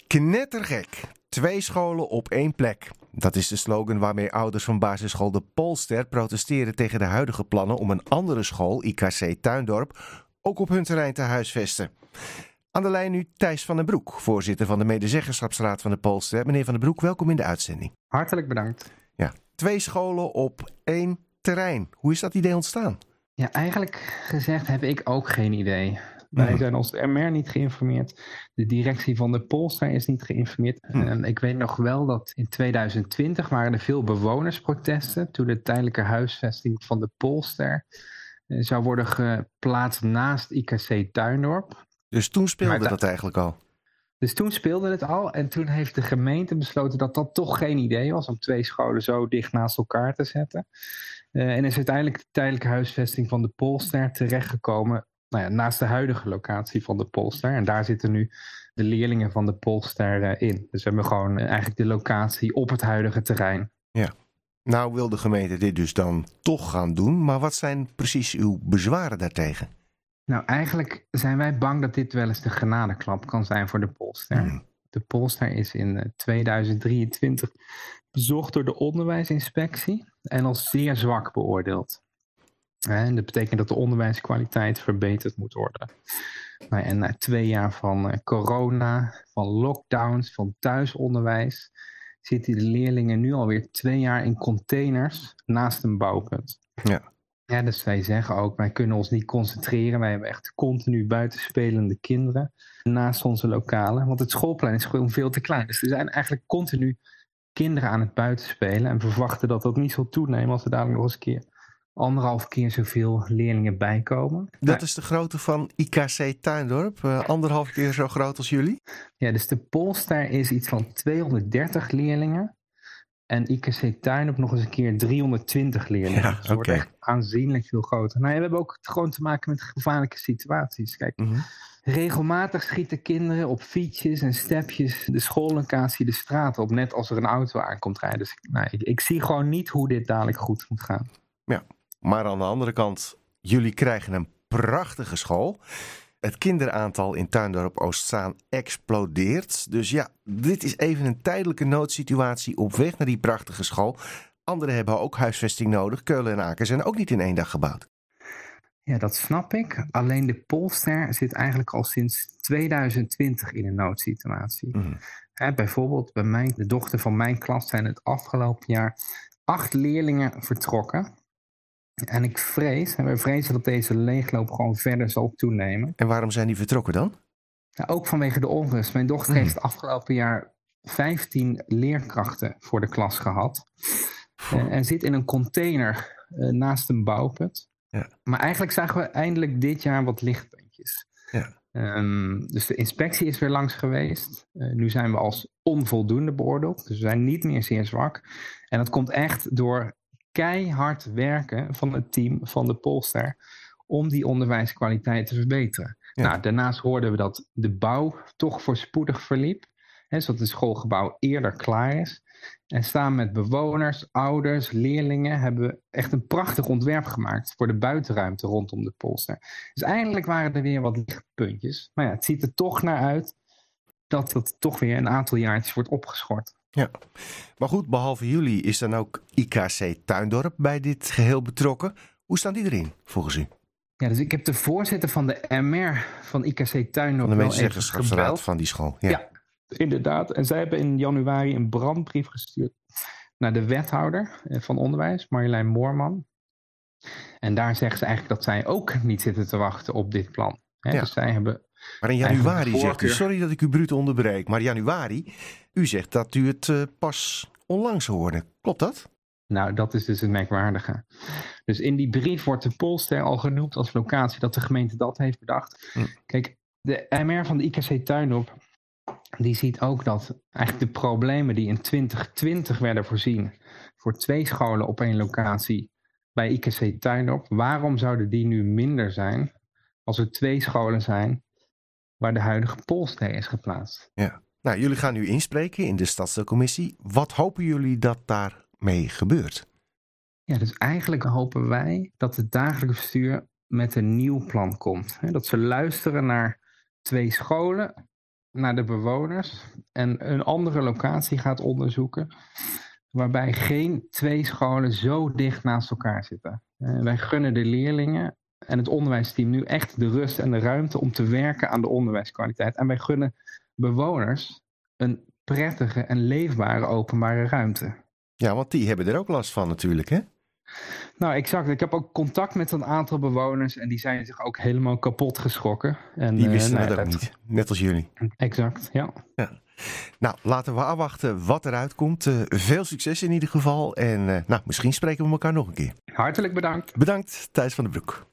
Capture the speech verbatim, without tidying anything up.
Knettergek. Twee scholen op één plek. Dat is de slogan waarmee ouders van basisschool De Polster protesteren tegen de huidige plannen om een andere school, I K C Tuindorp, ook op hun terrein te huisvesten. Aan de lijn nu Thijs van den Broek, voorzitter van de medezeggenschapsraad van De Polster. Meneer van den Broek, welkom in de uitzending. Hartelijk bedankt. Ja, twee scholen op één terrein. Hoe is dat idee ontstaan? Ja, eigenlijk gezegd heb ik ook geen idee. Wij zijn als M R niet geïnformeerd. De directie van De Polster is niet geïnformeerd. Hm. En ik weet nog wel dat in twintig twintig waren er veel bewonersprotesten toen de tijdelijke huisvesting van De Polster eh, zou worden geplaatst naast I K C Tuindorp. Dus toen speelde Maar dat, dat eigenlijk al? Dus toen speelde het al en toen heeft de gemeente besloten dat dat toch geen idee was om twee scholen zo dicht naast elkaar te zetten. Uh, en is uiteindelijk de tijdelijke huisvesting van De Polster terechtgekomen nou ja, naast de huidige locatie van De Polster. En daar zitten nu de leerlingen van De Polster uh, in. Dus we hebben gewoon uh, eigenlijk de locatie op het huidige terrein. Ja. Nou wil de gemeente dit dus dan toch gaan doen, maar wat zijn precies uw bezwaren daartegen? Nou, eigenlijk zijn wij bang dat dit wel eens de genadeklap kan zijn voor De Polster. Mm. De Polster is in tweeduizend drieëntwintig bezocht door de onderwijsinspectie en als zeer zwak beoordeeld. En dat betekent dat de onderwijskwaliteit verbeterd moet worden. Nou, en na twee jaar van corona, van lockdowns, van thuisonderwijs, zitten de leerlingen nu alweer twee jaar in containers naast een bouwpunt. Ja. Ja, dus wij zeggen ook, wij kunnen ons niet concentreren. Wij hebben echt continu buitenspelende kinderen naast onze lokalen. Want het schoolplein is gewoon veel te klein. Dus er zijn eigenlijk continu kinderen aan het buitenspelen. En we verwachten dat dat niet zal toenemen als er dadelijk nog eens een keer anderhalf keer zoveel leerlingen bijkomen. Dat nou, is de grootte van I K C Tuindorp, uh, anderhalf keer zo groot als jullie? Ja, dus De Polster is iets van tweehonderddertig leerlingen. En I K C Tuindorp nog eens een keer driehonderdtwintig leerlingen. Ja, dus het wordt okay. echt aanzienlijk veel groter. Nou, ja, we hebben ook gewoon te maken met gevaarlijke situaties. Kijk, Mm-hmm. regelmatig schieten kinderen op fietsjes en stepjes de schoollocatie de straat op. Net als er een auto aankomt rijden. Dus nou, ik, ik zie gewoon niet hoe dit dadelijk goed moet gaan. Ja, maar aan de andere kant, jullie krijgen een prachtige school. Het kinderaantal in Tuindorp Oostzaan explodeert. Dus ja, dit is even een tijdelijke noodsituatie op weg naar die prachtige school. Anderen hebben ook huisvesting nodig. Keulen en Aken zijn ook niet in één dag gebouwd. Ja, dat snap ik. Alleen De Polster zit eigenlijk al sinds tweeduizend twintig in een noodsituatie. Mm. Hè, bijvoorbeeld bij mijn, de dochter van mijn klas zijn het afgelopen jaar acht leerlingen vertrokken. En ik vrees, en wij vrezen dat deze leegloop gewoon verder zal toenemen. En waarom zijn die vertrokken dan? Ja, ook vanwege de onrust. Mijn dochter Mm. heeft het afgelopen jaar vijftien leerkrachten voor de klas gehad. Uh, en zit in een container uh, naast een bouwput. Ja. Maar eigenlijk zagen we eindelijk dit jaar wat lichtpuntjes. Ja. Um, dus de inspectie is weer langs geweest. Uh, nu zijn we als onvoldoende beoordeeld. Dus we zijn niet meer zeer zwak. En dat komt echt door keihard werken van het team van De Polster om die onderwijskwaliteit te verbeteren. Ja. Nou, daarnaast hoorden we dat de bouw toch voorspoedig verliep. Hè, zodat het schoolgebouw eerder klaar is. En samen met bewoners, ouders, leerlingen hebben we echt een prachtig ontwerp gemaakt voor de buitenruimte rondom De Polster. Dus eindelijk waren er weer wat lichtpuntjes. Maar ja, het ziet er toch naar uit dat het toch weer een aantal jaartjes wordt opgeschort. Ja, maar goed, behalve jullie is dan ook I K C Tuindorp bij dit geheel betrokken. Hoe staan die erin, volgens u? Ja, dus ik heb de voorzitter van de M R van I K C Tuindorp Van de wel even gebeld. medezeggenschapsraad van die school. Ja. Ja, inderdaad. En zij hebben in januari een brandbrief gestuurd naar de wethouder van onderwijs, Marjolein Moorman. En daar zeggen ze eigenlijk dat zij ook niet zitten te wachten op dit plan. He, Ja. Dus zij hebben... Maar in januari zegt u, voorkeur. sorry dat ik u bruut onderbreek, maar januari, u zegt dat u het uh, pas onlangs hoorde. Klopt dat? Nou, dat is dus het merkwaardige. Dus in die brief wordt De Polster al genoemd als locatie dat de gemeente dat heeft bedacht. Hm. Kijk, de M R van de I K C Tuindorp, die ziet ook dat eigenlijk de problemen die in twintig twintig werden voorzien voor twee scholen op één locatie bij I K C Tuindorp, waarom zouden die nu minder zijn als er twee scholen zijn waar de huidige Polster is geplaatst? Ja. Nou, jullie gaan nu inspreken in de stadsdeelcommissie. Wat hopen jullie dat daarmee gebeurt? Ja, dus eigenlijk hopen wij dat het dagelijks bestuur met een nieuw plan komt. Dat ze luisteren naar twee scholen naar de bewoners en een andere locatie gaat onderzoeken, waarbij geen twee scholen zo dicht naast elkaar zitten. Uh, wij gunnen de leerlingen en het onderwijsteam nu echt de rust en de ruimte om te werken aan de onderwijskwaliteit. En wij gunnen bewoners een prettige en leefbare openbare ruimte. Ja, want die hebben er ook last van natuurlijk, hè? Nou, exact. Ik heb ook contact met een aantal bewoners en die zijn zich ook helemaal kapot geschrokken. En, die wisten uh, het nou, ook dat... niet, net als jullie. Exact, ja. ja. Nou, laten we afwachten wat eruit komt. Uh, veel succes in ieder geval. En uh, nou, misschien spreken we elkaar nog een keer. Hartelijk bedankt. Bedankt, Thijs van den Broek.